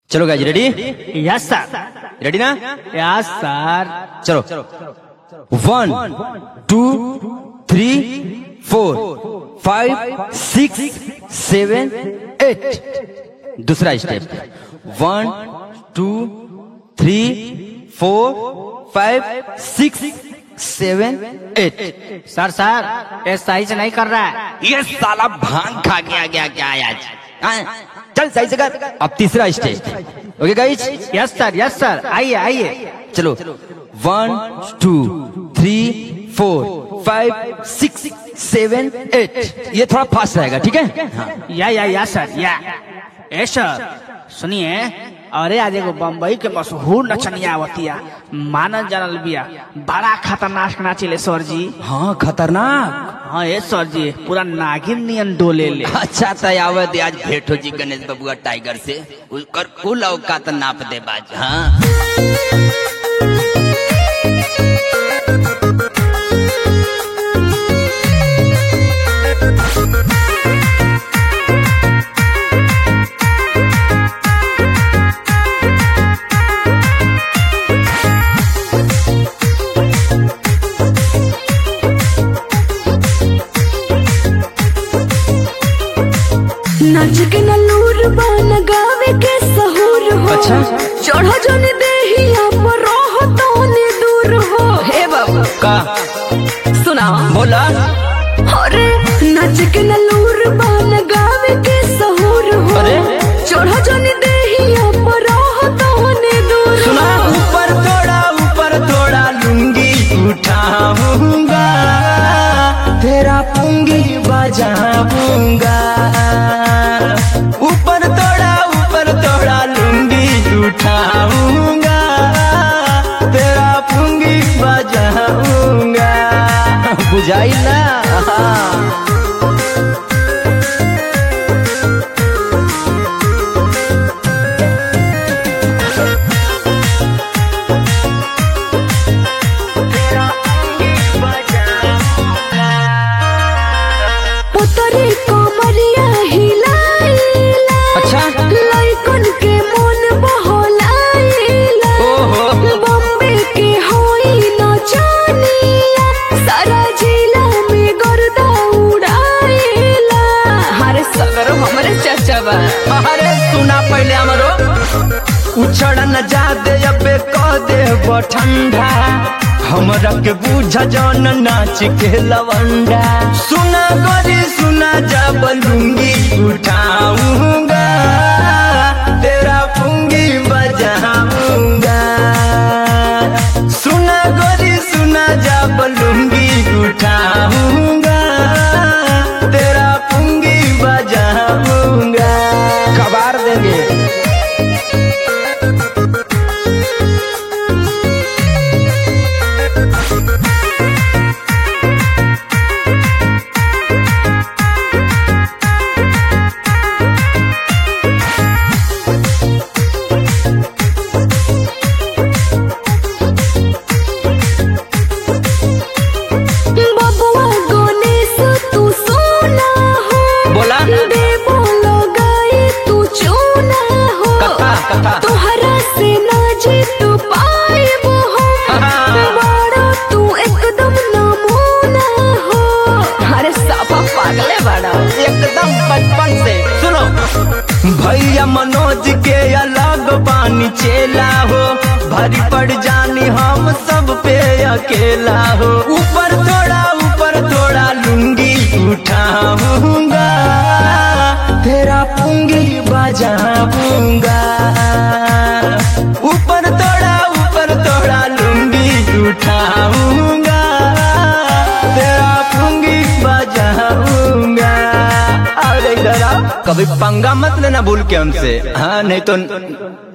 चलो guys ready? Yes sir. Ready ना? Yes sir. चलो 1 2 3 4 5 6 7 8। दूसरा स्टेप 1 2 3 4 5 6 7 8। सर ये सही से नहीं कर रहा है। ये साला भांग खा के आ गया क्या आज? चल सही से कर। अब तीसरा step. Okay guys? Yes sir आइए आइए। चलो 1 2 3 4 5 6 7 8। ये थोड़ा फास्ट रहेगा, ठीक है? या सर या। ए सर सुनिए, अरे आज एगो बम्बई के मशहूर नचनिया आवतिया, मानल जानल बिया, बड़ा खतरनाक नाचिले सर जी। हाँ खतरनाक। हाँ ये सर जी पूरा नागिन नियन डोले ले। अच्छा तयावत आज भेंट हो जी गणेश बबुआ टाइगर से, उसकर कुल औकात नाप दे बाज। हाँ नाच के नलूर बान गावे के सहूर हो। अच्छा चढ़ो जन देहिया पर रहो तोने दूर हो। हे बाबा का सुना बोला? अरे नाच के नलूर बान गावे के सहूर हो। अरे चढ़ो जन देहिया पर रहो तोने दूर। सुना ऊपर थोड़ा लुंगी उठाऊंगा, तेरा पुंगी बजाऊंगा। ऊपर थोड़ा लुंगी उठाऊंगा, तेरा पुंगी बजाऊंगा। बुझाई ना? पुतरी कोमरिया हिलाइला। अच्छा लइकन के मन बहलाइला। बॉम्बे के होई नचनिया, सारा जिला में गर्दा उड़ाइला। हरे सगरो हमरे चाचा बा। अरे सुना पहले हमरो उछड़ न जा दे, अबे कह दे वो ठंडा। हमरा के बूझा जौन नाच के लवंडा। सुना गोरी सुना जब लुंगी उठाऊंगा, तेरा पुंगी बजाऊंगा। सुना गोरी सुना जब लुंगी उठाऊंगा, तेरा पुंगी बजाऊंगा। कबार देंगे। बबुआ गणेश तू सोना हो। बोला? दे बोलो गाए तू चूना हो। कथा। तोहरा से ना जीत पाएबो हो। बड़ा तू एकदम नमूना हो। अरे साफा पागले बड़ा एकदम बचपन से। सुनो भैया मनोज के अलग बानी चेला हो, भारी पड़ जानी हम सब पे अकेला हो। ऊपर थोड़ा लुंगी उठाऊंगा, तेरा पुंगी बजाऊंगा। ऊपर थोड़ा लुंगी उठाऊंगा, तेरा पुंगी बजाऊंगा। अरे इधर आओ, कभी पंगा मत लेना भूल के हमसे। हाँ नहीं तो